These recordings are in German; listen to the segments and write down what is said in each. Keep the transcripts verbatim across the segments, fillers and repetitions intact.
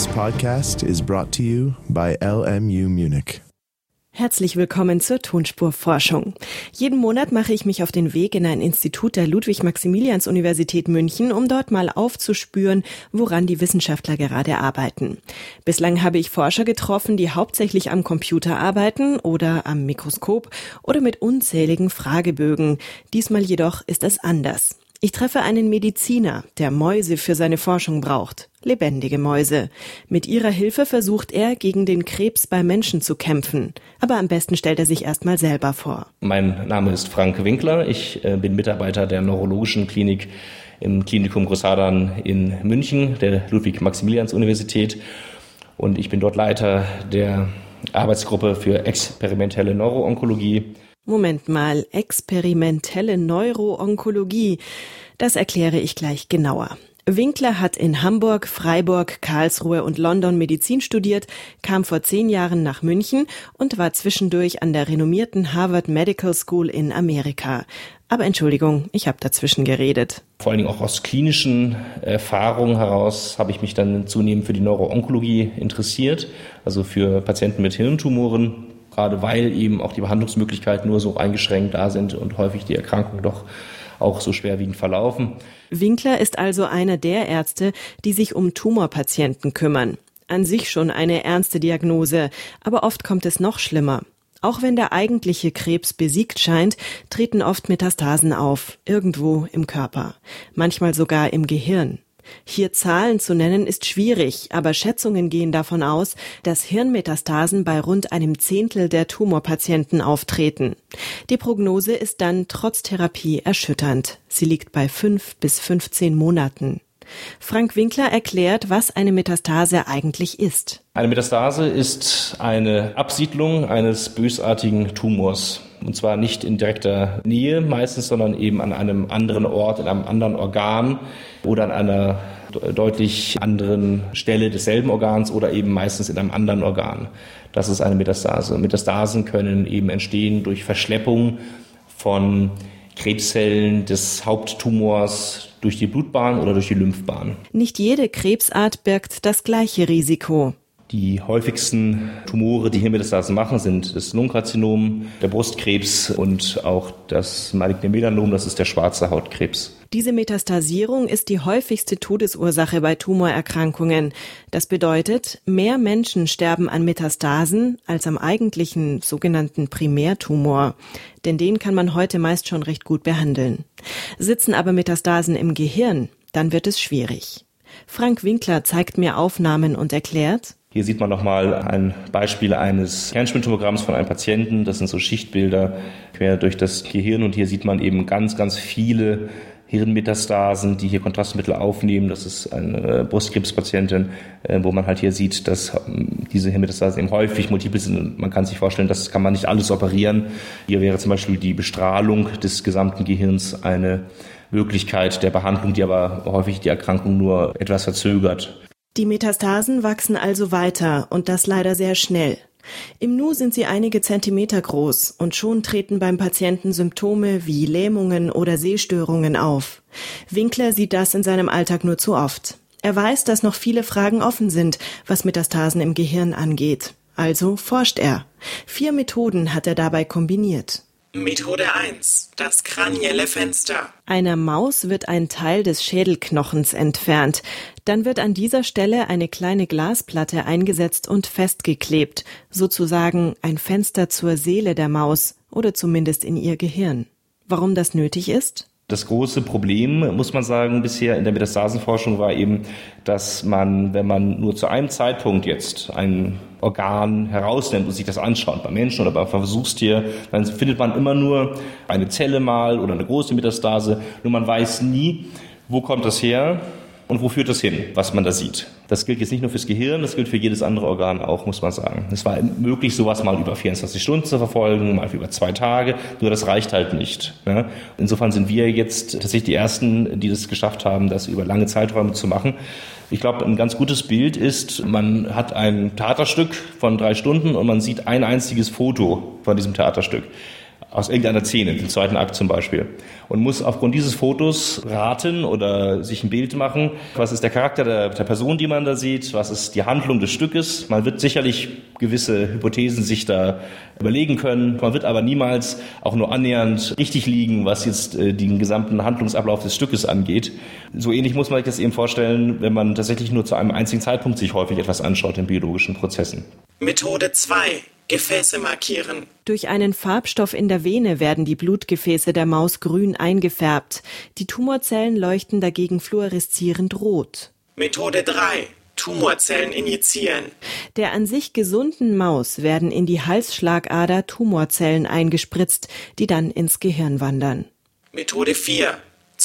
This podcast is brought to you by L M U Munich. Herzlich willkommen zur Tonspurforschung. Jeden Monat mache ich mich auf den Weg in ein Institut der Ludwig-Maximilians-Universität München, um dort mal aufzuspüren, woran die Wissenschaftler gerade arbeiten. Bislang habe ich Forscher getroffen, die hauptsächlich am Computer arbeiten oder am Mikroskop oder mit unzähligen Fragebögen. Diesmal jedoch ist es anders. Ich treffe einen Mediziner, der Mäuse für seine Forschung braucht. Lebendige Mäuse. Mit ihrer Hilfe versucht er, gegen den Krebs bei Menschen zu kämpfen. Aber am besten stellt er sich erstmal selber vor. Mein Name ist Frank Winkler. Ich äh, bin Mitarbeiter der Neurologischen Klinik im Klinikum Großhadern in München, der Ludwig-Maximilians-Universität. Und ich bin dort Leiter der Arbeitsgruppe für experimentelle Neuroonkologie. Moment mal, experimentelle Neuroonkologie. Das erkläre ich gleich genauer. Winkler hat in Hamburg, Freiburg, Karlsruhe und London Medizin studiert, kam vor zehn Jahren nach München und war zwischendurch an der renommierten Harvard Medical School in Amerika. Aber Entschuldigung, ich habe dazwischen geredet. Vor allen Dingen auch aus klinischen Erfahrungen heraus habe ich mich dann zunehmend für die Neuroonkologie interessiert, also für Patienten mit Hirntumoren. Gerade weil eben auch die Behandlungsmöglichkeiten nur so eingeschränkt da sind und häufig die Erkrankungen doch auch so schwerwiegend verlaufen. Winkler ist also einer der Ärzte, die sich um Tumorpatienten kümmern. An sich schon eine ernste Diagnose, aber oft kommt es noch schlimmer. Auch wenn der eigentliche Krebs besiegt scheint, treten oft Metastasen auf, irgendwo im Körper, manchmal sogar im Gehirn. Hier Zahlen zu nennen ist schwierig, aber Schätzungen gehen davon aus, dass Hirnmetastasen bei rund einem Zehntel der Tumorpatienten auftreten. Die Prognose ist dann trotz Therapie erschütternd. Sie liegt bei fünf bis fünfzehn Monaten. Frank Winkler erklärt, was eine Metastase eigentlich ist. Eine Metastase ist eine Absiedlung eines bösartigen Tumors. Und zwar nicht in direkter Nähe meistens, sondern eben an einem anderen Ort, in einem anderen Organ oder an einer deutlich anderen Stelle desselben Organs oder eben meistens in einem anderen Organ. Das ist eine Metastase. Metastasen können eben entstehen durch Verschleppung von Krebszellen des Haupttumors durch die Blutbahn oder durch die Lymphbahn. Nicht jede Krebsart birgt das gleiche Risiko. Die häufigsten Tumore, die Hirnmetastasen machen, sind das Lungenkarzinom, der Brustkrebs und auch das maligne Melanom, das ist der schwarze Hautkrebs. Diese Metastasierung ist die häufigste Todesursache bei Tumorerkrankungen. Das bedeutet, mehr Menschen sterben an Metastasen als am eigentlichen sogenannten Primärtumor. Denn den kann man heute meist schon recht gut behandeln. Sitzen aber Metastasen im Gehirn, dann wird es schwierig. Frank Winkler zeigt mir Aufnahmen und erklärt: Hier sieht man nochmal ein Beispiel eines Kernspintomogramms von einem Patienten. Das sind so Schichtbilder quer durch das Gehirn. Und hier sieht man eben ganz, ganz viele Hirnmetastasen, die hier Kontrastmittel aufnehmen. Das ist eine Brustkrebspatientin, wo man halt hier sieht, dass diese Hirnmetastasen eben häufig multiple sind. Und man kann sich vorstellen, das kann man nicht alles operieren. Hier wäre zum Beispiel die Bestrahlung des gesamten Gehirns eine Möglichkeit der Behandlung, die aber häufig die Erkrankung nur etwas verzögert. Die Metastasen wachsen also weiter und das leider sehr schnell. Im Nu sind sie einige Zentimeter groß und schon treten beim Patienten Symptome wie Lähmungen oder Sehstörungen auf. Winkler sieht das in seinem Alltag nur zu oft. Er weiß, dass noch viele Fragen offen sind, was Metastasen im Gehirn angeht. Also forscht er. Vier Methoden hat er dabei kombiniert. Methode eins. Das kranielle Fenster. Einer Maus wird ein Teil des Schädelknochens entfernt. Dann wird an dieser Stelle eine kleine Glasplatte eingesetzt und festgeklebt. Sozusagen ein Fenster zur Seele der Maus oder zumindest in ihr Gehirn. Warum das nötig ist? Das große Problem, muss man sagen, bisher in der Metastasenforschung war eben, dass man, wenn man nur zu einem Zeitpunkt jetzt ein Organ herausnimmt und sich das anschaut, beim Menschen oder beim Versuchstier, dann findet man immer nur eine Zelle mal oder eine große Metastase. Nur man weiß nie, wo kommt das her und wo führt das hin, was man da sieht. Das gilt jetzt nicht nur fürs Gehirn, das gilt für jedes andere Organ auch, muss man sagen. Es war möglich, sowas mal über vierundzwanzig Stunden zu verfolgen, mal über zwei Tage, nur das reicht halt nicht. Ne? Insofern sind wir jetzt tatsächlich die Ersten, die das geschafft haben, das über lange Zeiträume zu machen. Ich glaube, ein ganz gutes Bild ist, man hat ein Theaterstück von drei Stunden und man sieht ein einziges Foto von diesem Theaterstück. aus irgendeiner Szene, im zweiten Akt zum Beispiel, und muss aufgrund dieses Fotos raten oder sich ein Bild machen, was ist der Charakter der, der Person, die man da sieht, was ist die Handlung des Stückes. Man wird sicherlich gewisse Hypothesen sich da überlegen können, man wird aber niemals auch nur annähernd richtig liegen, was jetzt äh, den gesamten Handlungsablauf des Stückes angeht. So ähnlich muss man sich das eben vorstellen, wenn man tatsächlich nur zu einem einzigen Zeitpunkt sich häufig etwas anschaut in biologischen Prozessen. Methode zwei. Gefäße markieren. Durch einen Farbstoff in der Vene werden die Blutgefäße der Maus grün eingefärbt. Die Tumorzellen leuchten dagegen fluoreszierend rot. Methode drei. Tumorzellen injizieren. Der an sich gesunden Maus werden in die Halsschlagader Tumorzellen eingespritzt, die dann ins Gehirn wandern. Methode vier.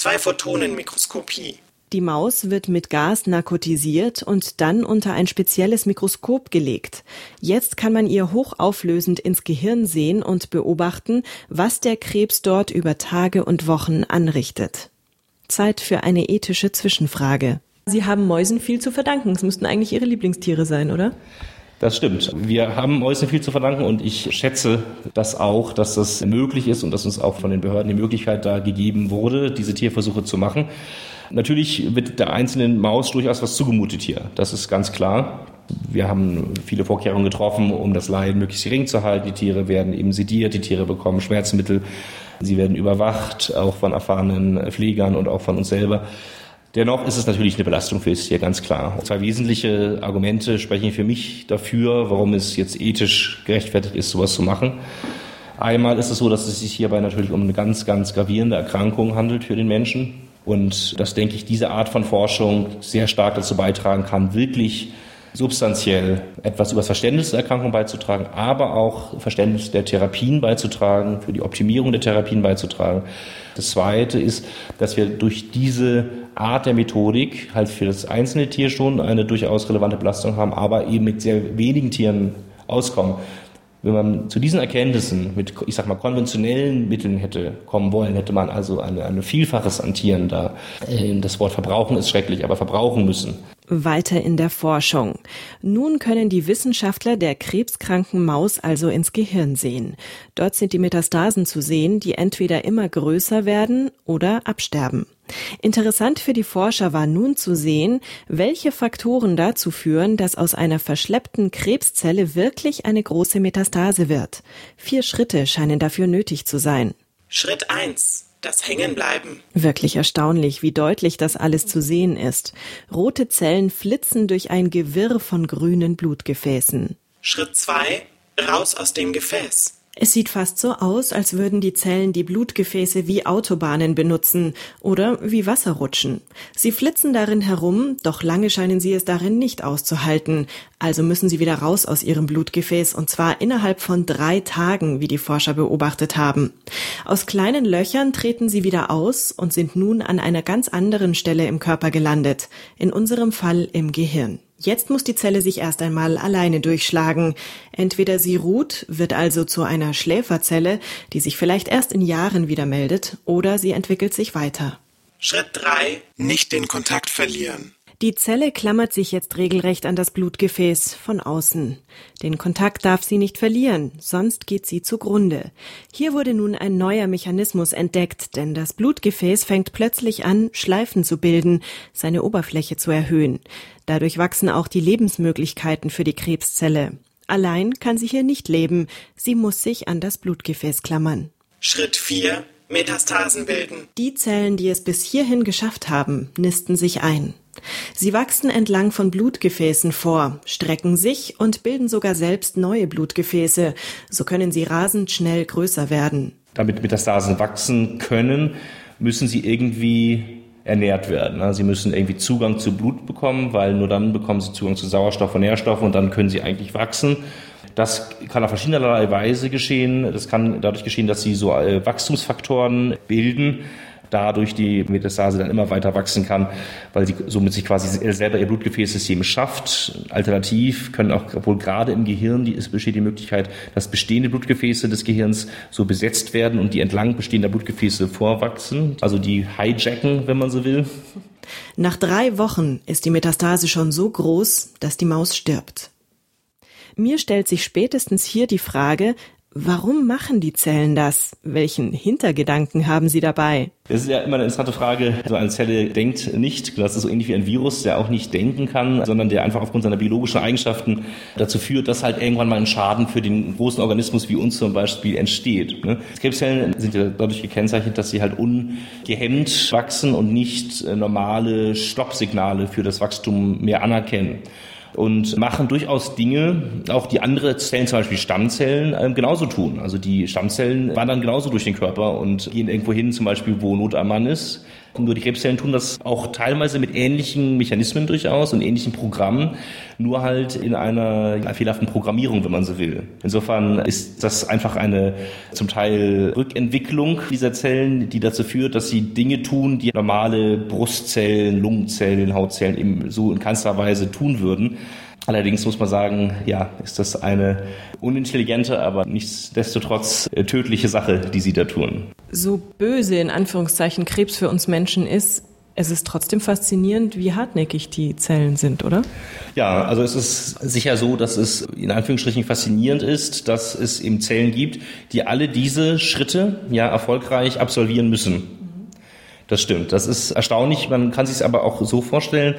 Zwei-Photonen-Mikroskopie. Die Maus wird mit Gas narkotisiert und dann unter ein spezielles Mikroskop gelegt. Jetzt kann man ihr hochauflösend ins Gehirn sehen und beobachten, was der Krebs dort über Tage und Wochen anrichtet. Zeit für eine ethische Zwischenfrage. Sie haben Mäusen viel zu verdanken. Es müssten eigentlich Ihre Lieblingstiere sein, oder? Das stimmt. Wir haben Mäusen viel zu verdanken und ich schätze das auch, dass das möglich ist und dass uns auch von den Behörden die Möglichkeit da gegeben wurde, diese Tierversuche zu machen. Natürlich wird der einzelnen Maus durchaus was zugemutet hier. Das ist ganz klar. Wir haben viele Vorkehrungen getroffen, um das Leiden möglichst gering zu halten. Die Tiere werden eben sediert, die Tiere bekommen Schmerzmittel. Sie werden überwacht, auch von erfahrenen Pflegern und auch von uns selber. Dennoch ist es natürlich eine Belastung für das Tier, ganz klar. Zwei wesentliche Argumente sprechen für mich dafür, warum es jetzt ethisch gerechtfertigt ist, sowas zu machen. Einmal ist es so, dass es sich hierbei natürlich um eine ganz, ganz gravierende Erkrankung handelt für den Menschen. Und dass, denke ich, diese Art von Forschung sehr stark dazu beitragen kann, wirklich substanziell etwas über das Verständnis der Erkrankung beizutragen, aber auch Verständnis der Therapien beizutragen, für die Optimierung der Therapien beizutragen. Das Zweite ist, dass wir durch diese Art der Methodik halt für das einzelne Tier schon eine durchaus relevante Belastung haben, aber eben mit sehr wenigen Tieren auskommen. Wenn man zu diesen Erkenntnissen mit, ich sag mal, konventionellen Mitteln hätte kommen wollen, hätte man also eine, eine Vielfaches an Tieren da. Das Wort verbrauchen ist schrecklich, aber verbrauchen müssen. Weiter in der Forschung. Nun können die Wissenschaftler der krebskranken Maus also ins Gehirn sehen. Dort sind die Metastasen zu sehen, die entweder immer größer werden oder absterben. Interessant für die Forscher war nun zu sehen, welche Faktoren dazu führen, dass aus einer verschleppten Krebszelle wirklich eine große Metastase wird. Vier Schritte scheinen dafür nötig zu sein. Schritt eins. Das Hängenbleiben. Wirklich erstaunlich, wie deutlich das alles zu sehen ist. Rote Zellen flitzen durch ein Gewirr von grünen Blutgefäßen. Schritt zwei. Raus aus dem Gefäß. Es sieht fast so aus, als würden die Zellen die Blutgefäße wie Autobahnen benutzen oder wie Wasserrutschen. Sie flitzen darin herum, doch lange scheinen sie es darin nicht auszuhalten. Also müssen sie wieder raus aus ihrem Blutgefäß, und zwar innerhalb von drei Tagen, wie die Forscher beobachtet haben. Aus kleinen Löchern treten sie wieder aus und sind nun an einer ganz anderen Stelle im Körper gelandet, in unserem Fall im Gehirn. Jetzt muss die Zelle sich erst einmal alleine durchschlagen. Entweder sie ruht, wird also zu einer Schläferzelle, die sich vielleicht erst in Jahren wieder meldet, oder sie entwickelt sich weiter. Schritt drei. Nicht den Kontakt verlieren. Die Zelle klammert sich jetzt regelrecht an das Blutgefäß von außen. Den Kontakt darf sie nicht verlieren, sonst geht sie zugrunde. Hier wurde nun ein neuer Mechanismus entdeckt, denn das Blutgefäß fängt plötzlich an, Schleifen zu bilden, seine Oberfläche zu erhöhen. Dadurch wachsen auch die Lebensmöglichkeiten für die Krebszelle. Allein kann sie hier nicht leben, sie muss sich an das Blutgefäß klammern. Schritt vier. Metastasen bilden. Die Zellen, die es bis hierhin geschafft haben, nisten sich ein. Sie wachsen entlang von Blutgefäßen vor, strecken sich und bilden sogar selbst neue Blutgefäße. So können sie rasend schnell größer werden. Damit Metastasen wachsen können, müssen sie irgendwie ernährt werden. Sie müssen irgendwie Zugang zu Blut bekommen, weil nur dann bekommen sie Zugang zu Sauerstoff und Nährstoffen und dann können sie eigentlich wachsen. Das kann auf verschiedenerlei Weise geschehen. Das kann dadurch geschehen, dass sie so Wachstumsfaktoren bilden, dadurch die Metastase dann immer weiter wachsen kann, weil sie somit sich quasi selber ihr Blutgefäßsystem schafft. Alternativ können auch wohl gerade im Gehirn, die, es besteht die Möglichkeit, dass bestehende Blutgefäße des Gehirns so besetzt werden und die entlang bestehender Blutgefäße vorwachsen, also die hijacken, wenn man so will. Nach drei Wochen ist die Metastase schon so groß, dass die Maus stirbt. Mir stellt sich spätestens hier die Frage, Warum machen die Zellen das? Welchen Hintergedanken haben sie dabei? Das ist ja immer eine interessante Frage. So eine Zelle denkt nicht. Das ist so ähnlich wie ein Virus, der auch nicht denken kann, sondern der einfach aufgrund seiner biologischen Eigenschaften dazu führt, dass halt irgendwann mal ein Schaden für den großen Organismus wie uns zum Beispiel entsteht. Krebszellen sind ja dadurch gekennzeichnet, dass sie halt ungehemmt wachsen und nicht normale Stoppsignale für das Wachstum mehr anerkennen. Und machen durchaus Dinge, auch die andere Zellen, zum Beispiel Stammzellen, äh, genauso tun. Also die Stammzellen wandern genauso durch den Körper und gehen irgendwo hin, zum Beispiel, wo Not am Mann ist. Nur die Krebszellen tun das auch teilweise mit ähnlichen Mechanismen durchaus und ähnlichen Programmen, nur halt in einer fehlerhaften Programmierung, wenn man so will. Insofern ist das einfach eine zum Teil Rückentwicklung dieser Zellen, die dazu führt, dass sie Dinge tun, die normale Brustzellen, Lungenzellen, Hautzellen eben so in keinster Weise tun würden. Allerdings muss man sagen, ja, ist das eine unintelligente, aber nichtsdestotrotz tödliche Sache, die sie da tun. So böse in Anführungszeichen Krebs für uns Menschen ist, es ist trotzdem faszinierend, wie hartnäckig die Zellen sind, oder? Ja, also es ist sicher so, dass es in Anführungsstrichen faszinierend ist, dass es eben Zellen gibt, die alle diese Schritte ja erfolgreich absolvieren müssen. Das stimmt. Das ist erstaunlich. Man kann sich es aber auch so vorstellen,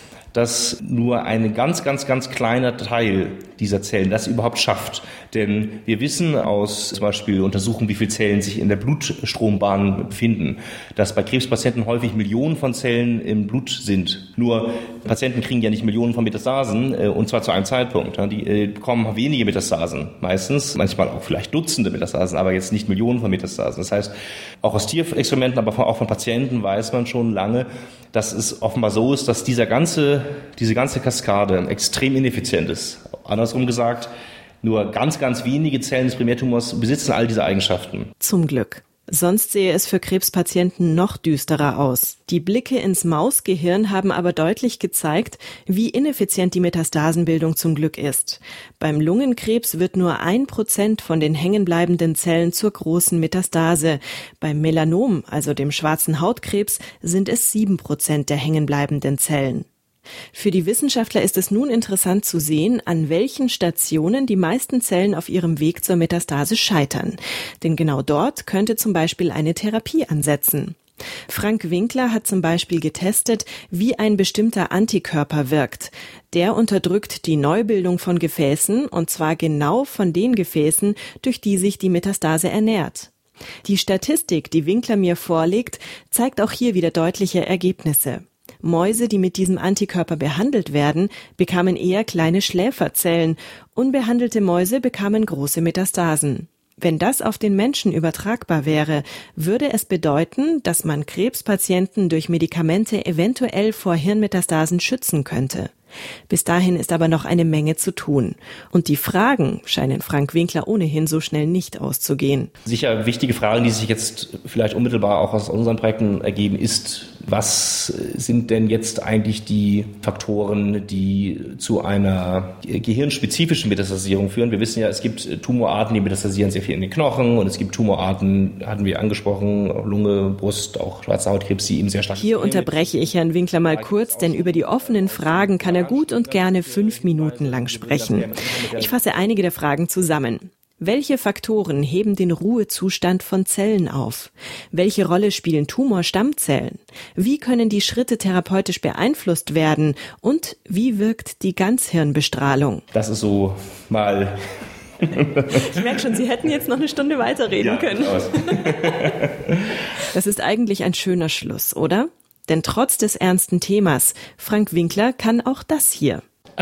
dass nur ein ganz, ganz, ganz kleiner Teil dieser Zellen das überhaupt schafft. Denn wir wissen aus zum Beispiel Untersuchungen, wie viele Zellen sich in der Blutstrombahn befinden, dass bei Krebspatienten häufig Millionen von Zellen im Blut sind. Nur Patienten kriegen ja nicht Millionen von Metastasen, und zwar zu einem Zeitpunkt. Die bekommen wenige Metastasen meistens, manchmal auch vielleicht Dutzende Metastasen, aber jetzt nicht Millionen von Metastasen. Das heißt, auch aus Tierexperimenten, aber auch von Patienten weiß man schon lange, dass es offenbar so ist, dass dieser ganze, diese ganze Kaskade extrem ineffizient ist. Andersrum gesagt, nur ganz, ganz wenige Zellen des Primärtumors besitzen all diese Eigenschaften. Zum Glück. Sonst sehe es für Krebspatienten noch düsterer aus. Die Blicke ins Mausgehirn haben aber deutlich gezeigt, wie ineffizient die Metastasenbildung zum Glück ist. Beim Lungenkrebs wird nur ein Prozent von den hängenbleibenden Zellen zur großen Metastase. Beim Melanom, also dem schwarzen Hautkrebs, sind es sieben Prozent der hängenbleibenden Zellen. Für die Wissenschaftler ist es nun interessant zu sehen, an welchen Stationen die meisten Zellen auf ihrem Weg zur Metastase scheitern. Denn genau dort könnte zum Beispiel eine Therapie ansetzen. Frank Winkler hat zum Beispiel getestet, wie ein bestimmter Antikörper wirkt. Der unterdrückt die Neubildung von Gefäßen, und zwar genau von den Gefäßen, durch die sich die Metastase ernährt. Die Statistik, die Winkler mir vorlegt, zeigt auch hier wieder deutliche Ergebnisse. Mäuse, die mit diesem Antikörper behandelt werden, bekamen eher kleine Schläferzellen. Unbehandelte Mäuse bekamen große Metastasen. Wenn das auf den Menschen übertragbar wäre, würde es bedeuten, dass man Krebspatienten durch Medikamente eventuell vor Hirnmetastasen schützen könnte. Bis dahin ist aber noch eine Menge zu tun. Und die Fragen scheinen Frank Winkler ohnehin so schnell nicht auszugehen. Sicher wichtige Fragen, die sich jetzt vielleicht unmittelbar auch aus unseren Projekten ergeben, ist, was sind denn jetzt eigentlich die Faktoren, die zu einer gehirnspezifischen Metastasierung führen? Wir wissen ja, es gibt Tumorarten, die metastasieren sehr viel in den Knochen, und es gibt Tumorarten, hatten wir angesprochen, Lunge, Brust, auch schwarzer Hautkrebs, die eben sehr stark... Hier unterbreche ich Herrn Winkler mal kurz, denn über die offenen Fragen kann er gut und gerne fünf Minuten lang sprechen. Ich fasse einige der Fragen zusammen. Welche Faktoren heben den Ruhezustand von Zellen auf? Welche Rolle spielen Tumorstammzellen? Wie können die Schritte therapeutisch beeinflusst werden? Und wie wirkt die Ganzhirnbestrahlung? Das ist so mal... Ich merke schon, Sie hätten jetzt noch eine Stunde weiterreden ja, können. Das ist eigentlich ein schöner Schluss, oder? Denn trotz des ernsten Themas, Frank Winkler kann auch das hier.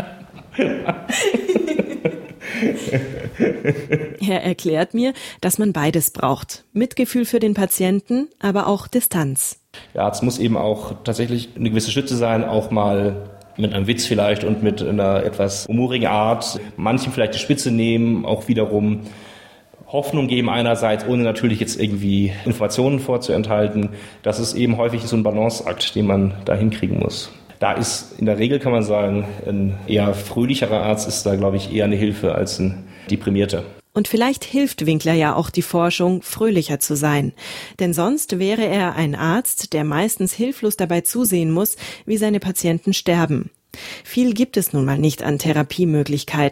Er erklärt mir, dass man beides braucht. Mitgefühl für den Patienten, aber auch Distanz. Der Arzt muss eben auch tatsächlich eine gewisse Stütze sein, auch mal mit einem Witz vielleicht und mit einer etwas humorigen Art. Manchen vielleicht die Spitze nehmen, auch wiederum Hoffnung geben einerseits, ohne natürlich jetzt irgendwie Informationen vorzuenthalten. Das ist eben häufig so ein Balanceakt, den man da hinkriegen muss. Da ist in der Regel, kann man sagen, ein eher fröhlicherer Arzt ist da, glaube ich, eher eine Hilfe als ein deprimierter. Und vielleicht hilft Winkler ja auch die Forschung, fröhlicher zu sein. Denn sonst wäre er ein Arzt, der meistens hilflos dabei zusehen muss, wie seine Patienten sterben. Viel gibt es nun mal nicht an Therapiemöglichkeiten.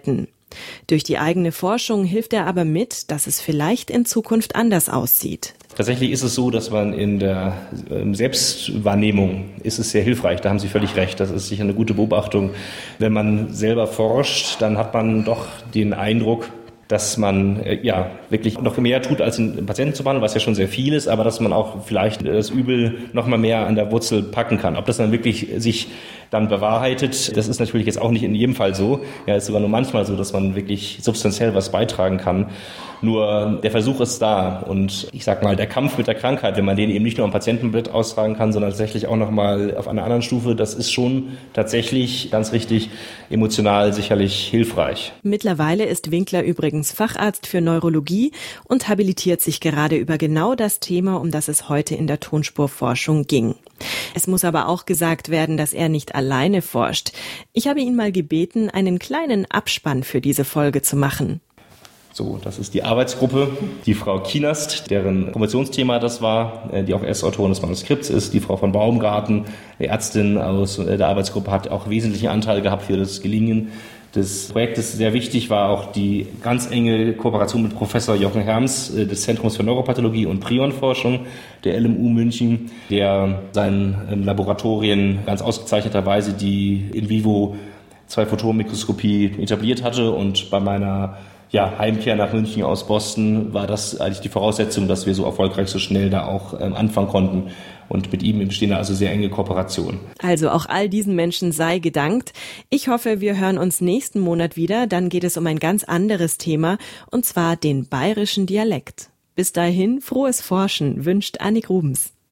Durch die eigene Forschung hilft er aber mit, dass es vielleicht in Zukunft anders aussieht. Tatsächlich ist es so, dass man in der Selbstwahrnehmung ist es sehr hilfreich. Da haben Sie völlig recht. Das ist sicher eine gute Beobachtung. Wenn man selber forscht, dann hat man doch den Eindruck, dass man äh, ja wirklich noch mehr tut, als den Patienten zu behandeln, was ja schon sehr viel ist, aber dass man auch vielleicht das Übel noch mal mehr an der Wurzel packen kann. Ob das dann wirklich sich dann bewahrheitet, das ist natürlich jetzt auch nicht in jedem Fall so. Ja, es ist sogar nur manchmal so, dass man wirklich substanziell was beitragen kann. Nur der Versuch ist da und ich sag mal, der Kampf mit der Krankheit, wenn man den eben nicht nur am Patientenbett austragen kann, sondern tatsächlich auch noch mal auf einer anderen Stufe, das ist schon tatsächlich, ganz richtig, emotional sicherlich hilfreich. Mittlerweile ist Winkler übrigens Facharzt für Neurologie und habilitiert sich gerade über genau das Thema, um das es heute in der Tonspurforschung ging. Es muss aber auch gesagt werden, dass er nicht alleine forscht. Ich habe ihn mal gebeten, einen kleinen Abspann für diese Folge zu machen. So, das ist die Arbeitsgruppe. Die Frau Kienast, deren Promotionsthema das war, die auch Erstautorin des Manuskripts ist. Die Frau von Baumgarten, die Ärztin aus der Arbeitsgruppe, hat auch wesentlichen Anteil gehabt für das Gelingen des Projektes. Sehr wichtig war auch die ganz enge Kooperation mit Professor Jochen Herms des Zentrums für Neuropathologie und Prionforschung der L M U München, der seinen Laboratorien ganz ausgezeichneterweise die in vivo Zwei-Photonen-Mikroskopie etabliert hatte. Und bei meiner ja, Heimkehr nach München aus Boston war das eigentlich die Voraussetzung, dass wir so erfolgreich so schnell da auch ähm, anfangen konnten. Und mit ihm bestehen da also sehr enge Kooperation. Also auch all diesen Menschen sei gedankt. Ich hoffe, wir hören uns nächsten Monat wieder. Dann geht es um ein ganz anderes Thema, und zwar den bayerischen Dialekt. Bis dahin, frohes Forschen, wünscht Annik Rubens.